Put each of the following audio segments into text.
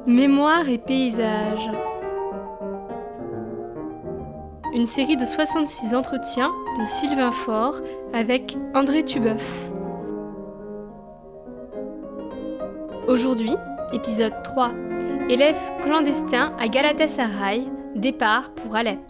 Mémoire et paysages. Une série de 66 entretiens de Sylvain Faure avec André Tubeuf. Aujourd'hui, épisode 3. Élève clandestin à Galatasaray, départ pour Alep.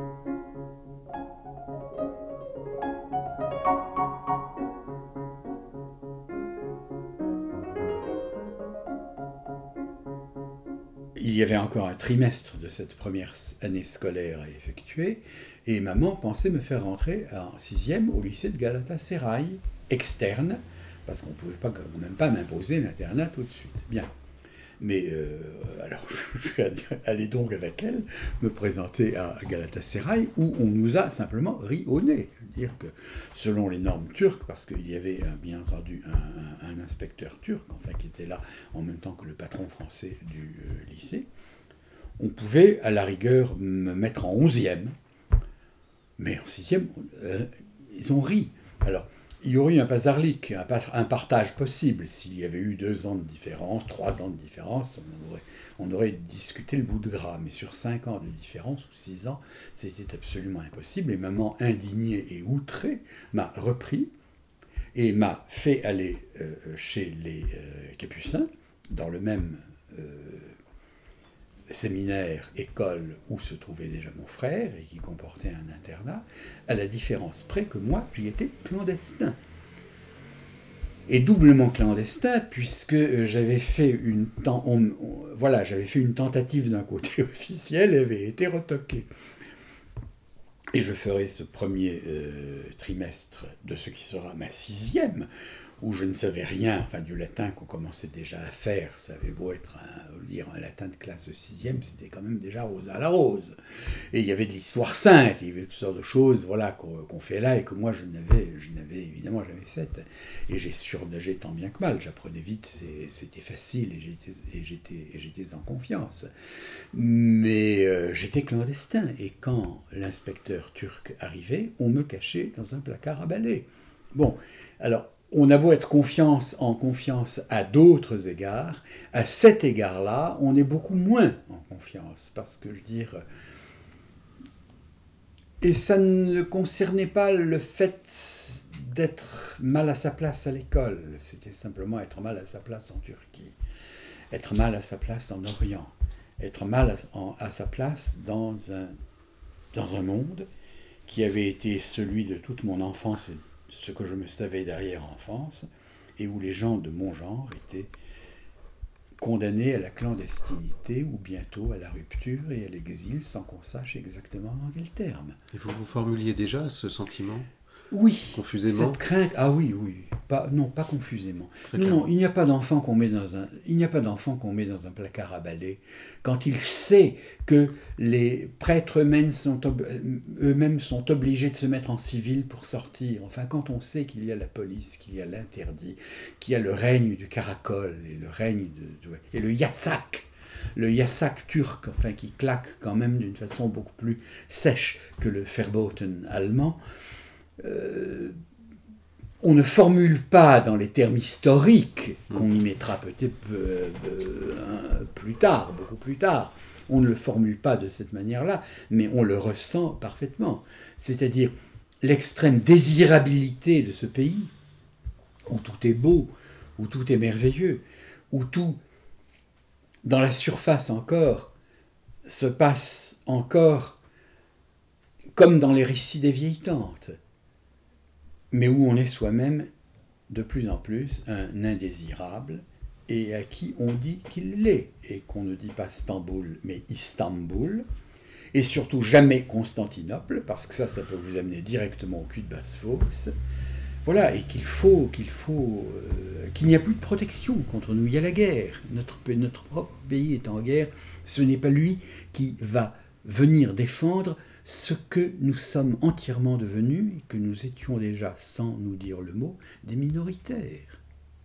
Il y avait encore un trimestre de cette première année scolaire à effectuer, et maman pensait me faire rentrer en 6e au lycée de Galatasaray, externe, parce qu'on ne pouvait pas, quand même pas m'imposer l'internat tout de suite. Bien. Mais alors, je suis allé donc avec elle me présenter à Galatasaray, où on nous a simplement ri au nez. Dire que selon les normes turques, parce qu'il y avait bien entendu un inspecteur turc, enfin qui était là en même temps que le patron français du lycée, on pouvait à la rigueur me mettre en 11e, mais en 6e, ils ont ri. Alors, il y aurait eu un pasarlik, un partage possible. S'il y avait eu 2 ans de différence, 3 ans de différence, on aurait discuté le bout de gras. Mais sur 5 ans de différence, ou 6 ans, c'était absolument impossible. Et maman, indignée et outrée, m'a repris et m'a fait aller chez les Capucins, dans le même séminaire, école où se trouvait déjà mon frère et qui comportait un internat, à la différence près que moi, j'y étais clandestin. Et doublement clandestin, puisque j'avais fait une tentative d'un côté officiel, elle avait été retoquée. Et je ferai ce premier trimestre de ce qui sera ma 6e, où je ne savais rien, enfin du latin qu'on commençait déjà à faire. Ça avait beau être lire un latin de classe de 6e, c'était quand même déjà rose à la rose. Et il y avait de l'histoire sainte, il y avait toutes sortes de choses qu'on fait là et que moi je n'avais évidemment jamais faites. Et j'ai surnagé tant bien que mal, j'apprenais vite, c'était facile et j'étais en confiance. Mais j'étais clandestin et quand l'inspecteur turc arrivait, on me cachait dans un placard à balai. Bon, alors, on a beau être en confiance à d'autres égards, à cet égard-là, on est beaucoup moins en confiance, parce que, je veux dire... Et ça ne concernait pas le fait d'être mal à sa place à l'école, c'était simplement être mal à sa place en Turquie, être mal à sa place en Orient, être mal à sa place dans un monde qui avait été celui de toute mon enfance et ce que je me savais d'arrière-enfance, et où les gens de mon genre étaient condamnés à la clandestinité ou bientôt à la rupture et à l'exil sans qu'on sache exactement dans quel terme. Et vous formuliez déjà ce sentiment ? Oui, confusément. Cette crainte, oui, pas confusément. Non, il n'y a pas d'enfant qu'on met dans un placard à balai quand il sait que les prêtres eux-mêmes sont obligés de se mettre en civil pour sortir. Enfin, quand on sait qu'il y a la police, qu'il y a l'interdit, qu'il y a le règne du caracol et le règne et le yasak. Le yasak turc, enfin, qui claque quand même d'une façon beaucoup plus sèche que le verboten allemand. On ne formule pas dans les termes historiques, qu'on y mettra peut-être beaucoup plus tard, on ne le formule pas de cette manière-là, mais on le ressent parfaitement. C'est-à-dire l'extrême désirabilité de ce pays, où tout est beau, où tout est merveilleux, où tout, dans la surface encore, se passe encore comme dans les récits des vieilles tantes, mais où on est soi-même de plus en plus un indésirable et à qui on dit qu'il l'est, et qu'on ne dit pas Stamboul, mais Istanbul, et surtout jamais Constantinople, parce que ça peut vous amener directement au cul de basse-fosse. Voilà, et qu'il n'y a plus de protection contre nous, il y a la guerre. Notre propre pays est en guerre, ce n'est pas lui qui va venir défendre ce que nous sommes entièrement devenus, et que nous étions déjà, sans nous dire le mot, des minoritaires.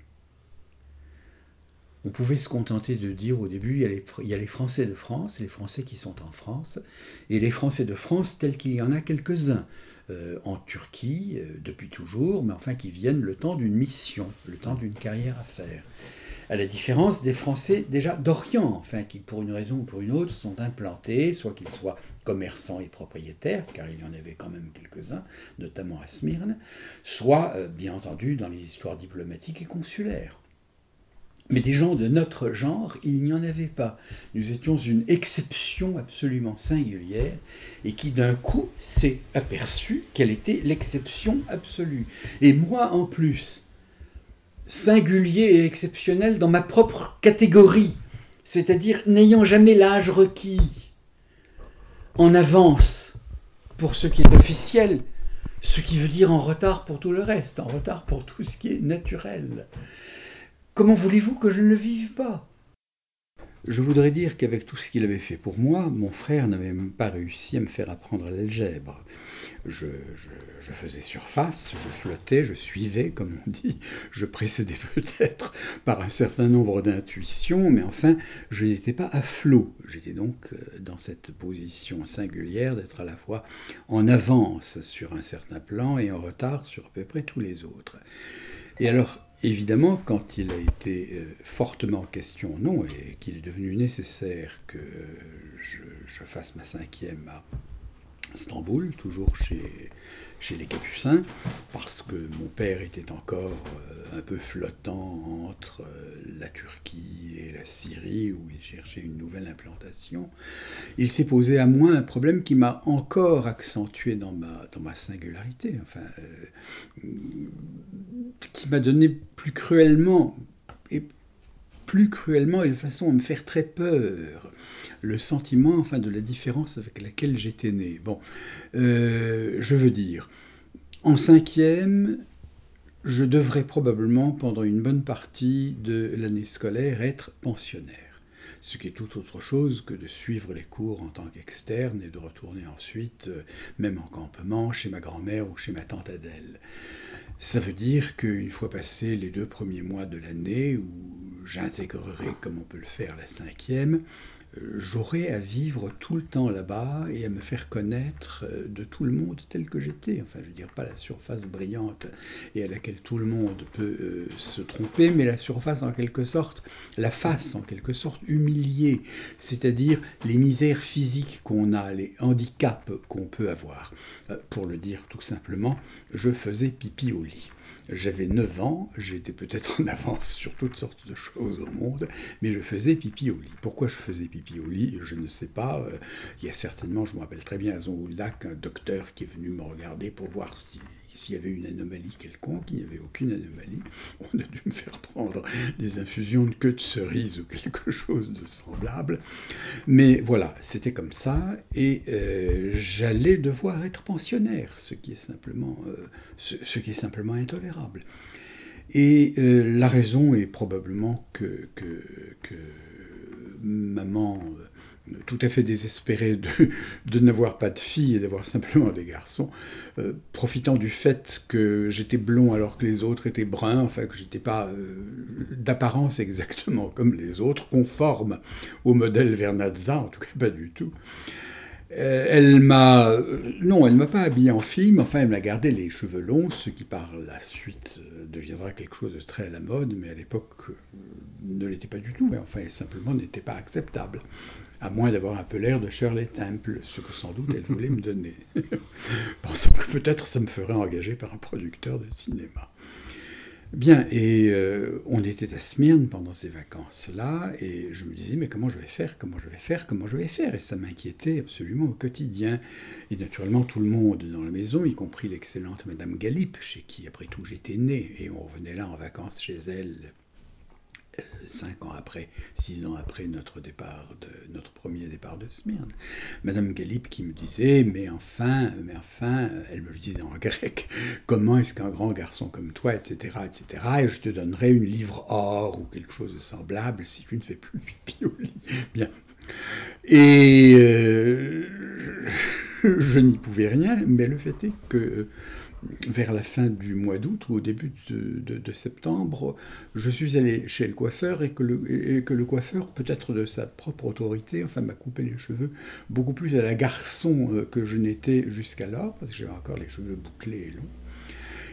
On pouvait se contenter de dire au début, il y a les Français de France, les Français qui sont en France, et les Français de France tels qu'il y en a quelques-uns, en Turquie, depuis toujours, mais enfin qui viennent le temps d'une mission, le temps d'une carrière à faire. à la différence des Français déjà d'Orient, enfin, qui pour une raison ou pour une autre sont implantés, soit qu'ils soient commerçants et propriétaires, car il y en avait quand même quelques-uns, notamment à Smyrne, soit, bien entendu, dans les histoires diplomatiques et consulaires. Mais des gens de notre genre, il n'y en avait pas. Nous étions une exception absolument singulière et qui d'un coup s'est aperçue qu'elle était l'exception absolue. Et moi en plus, singulier et exceptionnel dans ma propre catégorie, c'est-à-dire n'ayant jamais l'âge requis, en avance pour ce qui est officiel, ce qui veut dire en retard pour tout le reste, en retard pour tout ce qui est naturel. Comment voulez-vous que je ne le vive pas ? Je voudrais dire qu'avec tout ce qu'il avait fait pour moi, mon frère n'avait même pas réussi à me faire apprendre l'algèbre. Je faisais surface, je flottais, je suivais, comme on dit, je précédais peut-être par un certain nombre d'intuitions, mais enfin, je n'étais pas à flot. J'étais donc dans cette position singulière d'être à la fois en avance sur un certain plan et en retard sur à peu près tous les autres. Et alors, évidemment, quand il a été fortement question, non, et qu'il est devenu nécessaire que je fasse ma 5e à Istanbul, toujours chez les Capucins, parce que mon père était encore un peu flottant entre la Turquie et la Syrie, où il cherchait une nouvelle implantation. Il s'est posé à moi un problème qui m'a encore accentué dans ma singularité, enfin, qui m'a donné plus cruellement et de façon à me faire très peur, le sentiment, enfin, de la différence avec laquelle j'étais né. Bon, je veux dire, en 5e, je devrais probablement, pendant une bonne partie de l'année scolaire, être pensionnaire. Ce qui est tout autre chose que de suivre les cours en tant qu'externe et de retourner ensuite, même en campement, chez ma grand-mère ou chez ma tante Adèle. Ça veut dire qu'une fois passés les 2 premiers mois de l'année, où j'intégrerai, comme on peut le faire, la 5e, j'aurai à vivre tout le temps là-bas et à me faire connaître de tout le monde tel que j'étais. Enfin, je veux dire, pas la surface brillante et à laquelle tout le monde peut se tromper, mais la surface en quelque sorte, la face en quelque sorte humiliée, c'est-à-dire les misères physiques qu'on a, les handicaps qu'on peut avoir. Pour le dire tout simplement, je faisais pipi au lit. J'avais 9 ans, j'étais peut-être en avance sur toutes sortes de choses au monde, mais je faisais pipi au lit. Pourquoi je faisais pipi au lit ? Je ne sais pas. Il y a certainement, je me rappelle très bien à Zonguldak, un docteur qui est venu me regarder pour voir s'il y avait une anomalie quelconque. Il n'y avait aucune anomalie. On a dû me faire prendre des infusions de queue de cerise ou quelque chose de semblable. Mais voilà, c'était comme ça, et j'allais devoir être pensionnaire, ce qui est simplement intolérable. Et la raison est probablement que maman, tout à fait désespérée de n'avoir pas de filles et d'avoir simplement des garçons, profitant du fait que j'étais blond alors que les autres étaient bruns, enfin que j'étais pas d'apparence exactement comme les autres, conforme au modèle Vernazza, en tout cas pas du tout. Elle m'a pas habillé en fille, mais enfin elle m'a gardé les cheveux longs, ce qui par la suite deviendra quelque chose de très à la mode, mais à l'époque ne l'était pas du tout, et enfin simplement n'était pas acceptable, à moins d'avoir un peu l'air de Shirley Temple, ce que sans doute elle voulait me donner, pensant que peut-être ça me ferait engager par un producteur de cinéma. Bien, et on était à Smyrne pendant ces vacances-là, et je me disais, mais comment je vais faire ? Et ça m'inquiétait absolument au quotidien. Et naturellement, tout le monde dans la maison, y compris l'excellente Madame Galip, chez qui, après tout, j'étais né, et on revenait là en vacances chez elle 6 ans après notre premier départ de Smyrne. Madame Galip qui me disait, mais enfin, elle me le disait en grec, comment est-ce qu'un grand garçon comme toi, etc., et je te donnerai une livre or ou quelque chose de semblable si tu ne fais plus pipi au lit. Bien. Et je n'y pouvais rien, mais le fait est que vers la fin du mois d'août ou au début de septembre, je suis allé chez le coiffeur et que le coiffeur, peut-être de sa propre autorité, enfin m'a coupé les cheveux beaucoup plus à la garçon que je n'étais jusqu'alors, parce que j'avais encore les cheveux bouclés et longs.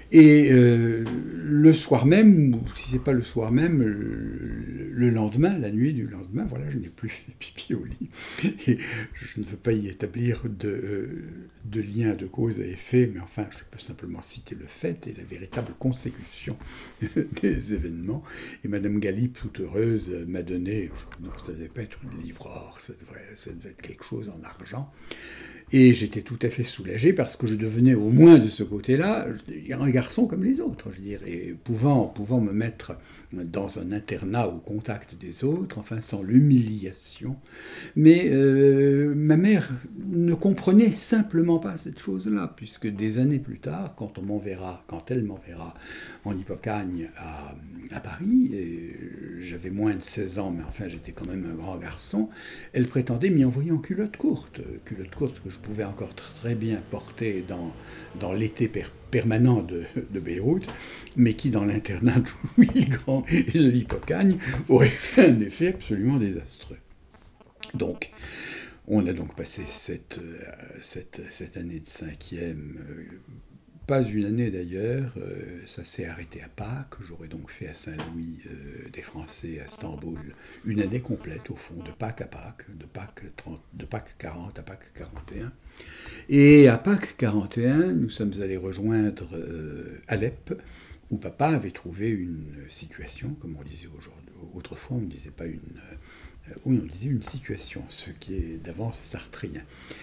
Et le soir même, ou si c'est pas le soir même, le lendemain, la nuit du lendemain, voilà, je n'ai plus fait pipi au lit. Et je ne veux pas y établir de lien de cause à effet, mais enfin, je peux simplement citer le fait et la véritable consécution des événements. Et Madame Galip, toute heureuse, m'a donné, non, ça ne devait pas être une livre or, ça devait être quelque chose en argent. Et j'étais tout à fait soulagé parce que je devenais au moins de ce côté-là un garçon comme les autres, je dirais, et pouvant me mettre dans un internat au contact des autres, enfin sans l'humiliation. Mais ma mère ne comprenait simplement pas cette chose-là, puisque des années plus tard, quand elle m'enverra en Hippocagne à Paris, et j'avais moins de 16 ans, mais enfin j'étais quand même un grand garçon, elle prétendait m'y envoyer en culotte courte que je pouvais encore très bien porter dans l'été permanent de Beyrouth, mais qui dans l'internat de Louis le Grand et de l'Hippocagne aurait fait un effet absolument désastreux. Donc, on a donc passé cette année de cinquième, pas une année d'ailleurs, ça s'est arrêté à Pâques, j'aurais donc fait à Saint-Louis des Français à Istanbul une année complète au fond, de Pâques à Pâques, de Pâques 40 à Pâques 41. Et à Pâques 41, nous sommes allés rejoindre Alep, où papa avait trouvé une situation, comme on disait autrefois, on ne disait pas oui, on disait une situation, ce qui est d'avance sartrien.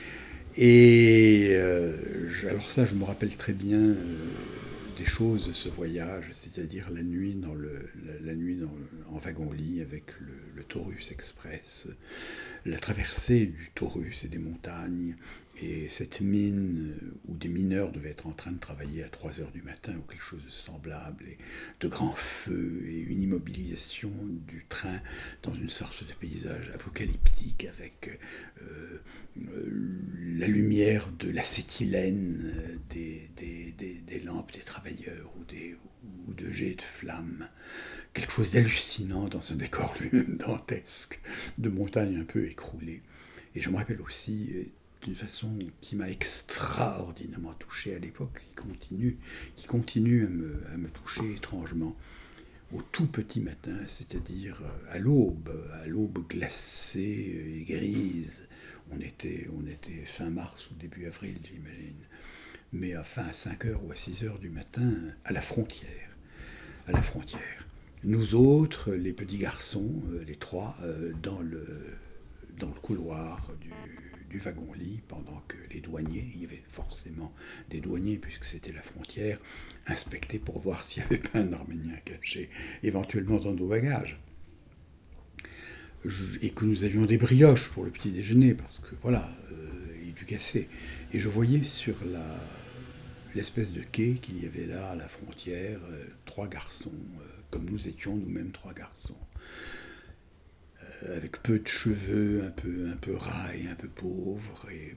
Et alors ça, je me rappelle très bien des choses de ce voyage, c'est-à-dire la nuit en wagon-lit avec le Taurus Express, la traversée du Taurus et des montagnes, et cette mine où des mineurs devaient être en train de travailler à 3 heures du matin ou quelque chose de semblable, et de grands feux et une immobilisation du train dans une sorte de paysage apocalyptique avec la lumière de l'acétylène des lampes des travailleurs ou de jets de flammes. Quelque chose d'hallucinant dans un décor lui-même dantesque, de montagnes un peu écroulées. Et je me rappelle aussi d'une façon qui m'a extraordinairement touché à l'époque, qui continue à me toucher étrangement, au tout petit matin, c'est-à-dire à l'aube glacée et grise. On était fin mars ou début avril, j'imagine. Mais enfin à 5h ou à 6h du matin, à la frontière. Nous autres, les petits garçons, les trois, dans le couloir du wagon-lit, pendant que les douaniers, il y avait forcément des douaniers puisque c'était la frontière, inspectaient pour voir s'il n'y avait pas un Arménien caché, éventuellement dans nos bagages. Et que nous avions des brioches pour le petit déjeuner, parce que voilà, et du café. Et je voyais sur l'espèce de quai qu'il y avait là, à la frontière, 3 garçons, comme nous étions nous-mêmes 3 garçons, avec peu de cheveux, un peu ras et un peu pauvres, et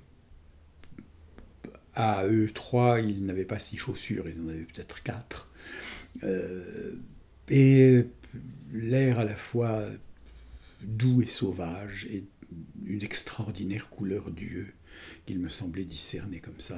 à eux 3, ils n'avaient pas 6 chaussures, ils en avaient peut-être 4. Et l'air à la fois doux et sauvage, et une extraordinaire couleur d'yeux qu'il me semblait discerner comme ça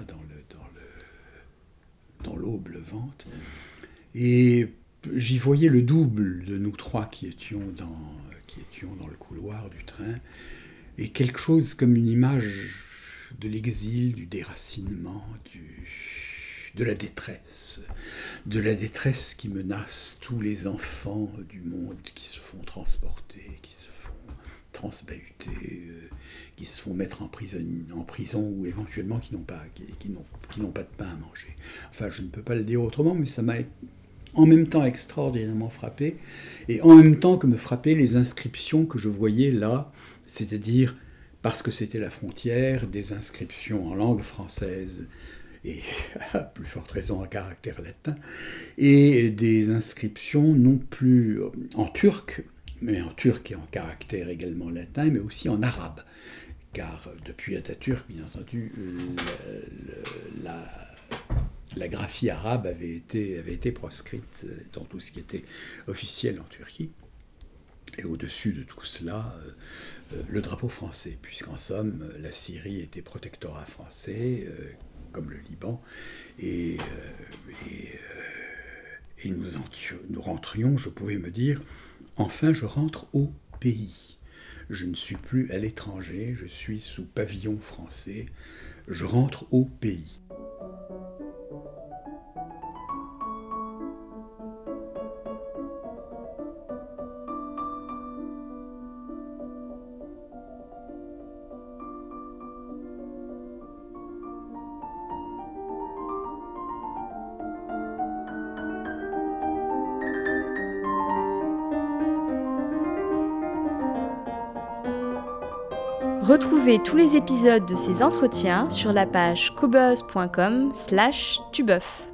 dans l'aube levante. Et j'y voyais le double de nous 3 qui étions dans le couloir du train, et quelque chose comme une image de l'exil, du déracinement, de la détresse qui menace tous les enfants du monde qui se font transporter, qui se font transbahuter, qui se font mettre en prison ou éventuellement qui n'ont pas de pain à manger. Enfin, je ne peux pas le dire autrement, mais ça m'a en même temps extraordinairement frappé, et en même temps que me frappaient les inscriptions que je voyais là, c'est-à-dire, parce que c'était la frontière, des inscriptions en langue française, et à plus forte raison en caractère latin, et des inscriptions non plus en turc, mais en turc et en caractère également latin, mais aussi en arabe, car depuis Atatürk, bien entendu, la graphie arabe avait été proscrite dans tout ce qui était officiel en Turquie. Et au-dessus de tout cela, le drapeau français, puisqu'en somme, la Syrie était protectorat français, comme le Liban, et et nous rentrions, je pouvais me dire, enfin je rentre au pays. Je ne suis plus à l'étranger, je suis sous pavillon français, je rentre au pays. Retrouvez tous les épisodes de ces entretiens sur la page cobuzz.com/tubeuf.